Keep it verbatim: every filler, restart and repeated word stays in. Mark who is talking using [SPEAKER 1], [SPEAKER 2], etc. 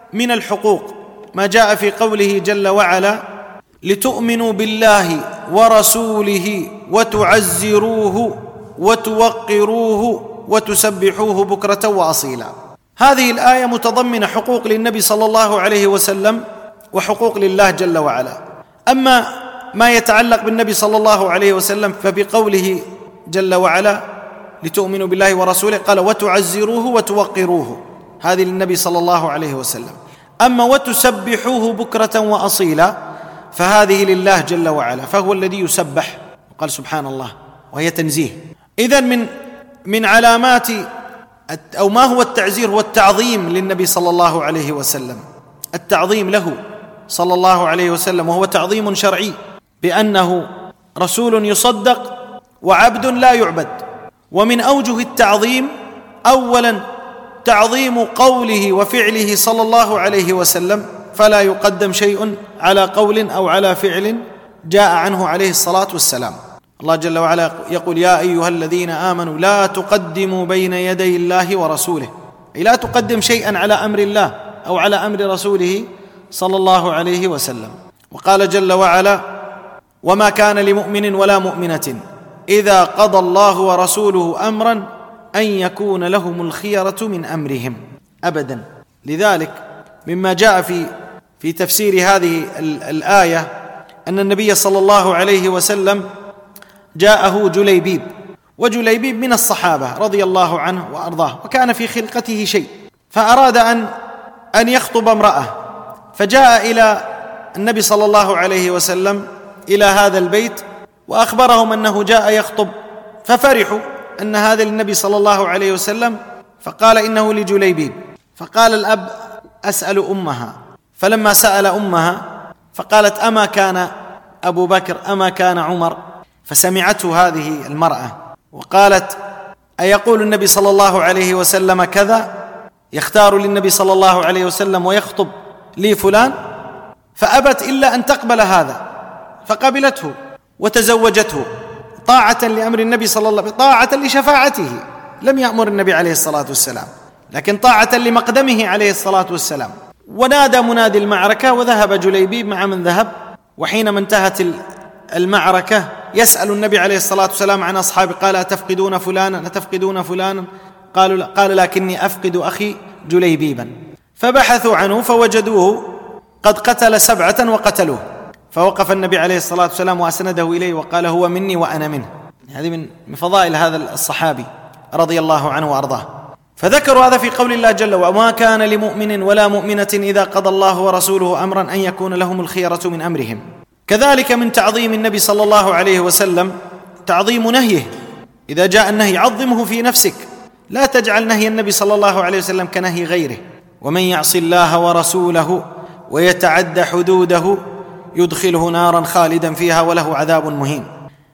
[SPEAKER 1] من الحقوق ما جاء في قوله جل وعلا: لتؤمنوا بالله ورسوله وتعزروه وتوقروه وتسبحوه بكرة وأصيلا. هذه الآية متضمنة حقوق للنبي صلى الله عليه وسلم وحقوق لله جل وعلا. أما ما يتعلق بالنبي صلى الله عليه وسلم فبقوله جل وعلا: لتؤمنوا بالله ورسوله، قال: وتعزروه وتوقروه، هذه للنبي صلى الله عليه وسلم. أما وتسبحوه بكرة وأصيلا فهذه لله جل وعلا، فهو الذي يسبح، وقال سبحان الله، وهي تنزيه. إذن من من علامات أو ما هو التعزير هو التعظيم للنبي صلى الله عليه وسلم، التعظيم له صلى الله عليه وسلم، وهو تعظيم شرعي بأنه رسول يصدق وعبد لا يعبد. ومن أوجه التعظيم أولا تعظيم قوله وفعله صلى الله عليه وسلم، فلا يقدم شيء على قول أو على فعل جاء عنه عليه الصلاة والسلام. الله جل وعلا يقول: يا أيها الذين آمنوا لا تقدموا بين يدي الله ورسوله، أي لا تقدم شيئا على أمر الله أو على أمر رسوله صلى الله عليه وسلم. وقال جل وعلا: وما كان لمؤمن ولا مؤمنة إذا قضى الله ورسوله أمرا أن يكون لهم الخيرة من أمرهم أبدا. لذلك مما جاء في في تفسير هذه الآية أن النبي صلى الله عليه وسلم جاءه جليبيب، وجليبيب من الصحابة رضي الله عنه وأرضاه، وكان في خلقته شيء، فأراد أن أن يخطب امرأة، فجاء إلى النبي صلى الله عليه وسلم إلى هذا البيت وأخبرهم أنه جاء يخطب، ففرحوا أن هذا للنبي صلى الله عليه وسلم، فقال: إنه لجليبيب. فقال الأب: أسأل أمها. فلما سأل أمها فقالت: أما كان أبو بكر أما كان عمر؟ فسمعته هذه المرأة وقالت: أيقول النبي صلى الله عليه وسلم كذا، يختار للنبي صلى الله عليه وسلم ويخطب لي فلان؟ فأبت إلا أن تقبل هذا، فقبلته وتزوجته طاعة لأمر النبي صلى الله عليه وسلم، طاعة لشفاعته، لم يأمر النبي عليه الصلاة والسلام، لكن طاعة لمقدمه عليه الصلاة والسلام. ونادى منادي المعركة، وذهب جليبيب مع من ذهب. وحينما انتهت المعركة يسأل النبي عليه الصلاة والسلام عن أصحابه، قال: أتفقدون فلانا أتفقدون فلانا؟ قالوا: قال: لكني أفقد أخي جليبيبا. فبحثوا عنه فوجدوه قد قتل سبعة وقتلوه، فوقف النبي عليه الصلاة والسلام وأسنده إليه وقال: هو مني وأنا منه. هذه من فضائل هذا الصحابي رضي الله عنه وأرضاه. فذكروا هذا في قول الله جل وعلا: وما كان لمؤمن ولا مؤمنة إذا قضى الله ورسوله أمرا أن يكون لهم الخيرة من أمرهم. كذلك من تعظيم النبي صلى الله عليه وسلم تعظيم نهيه، إذا جاء النهي عظمه في نفسك، لا تجعل نهي النبي صلى الله عليه وسلم كنهي غيره. ومن يعص الله ورسوله ويتعد حدوده يدخله نارا خالدا فيها وله عذاب مهين.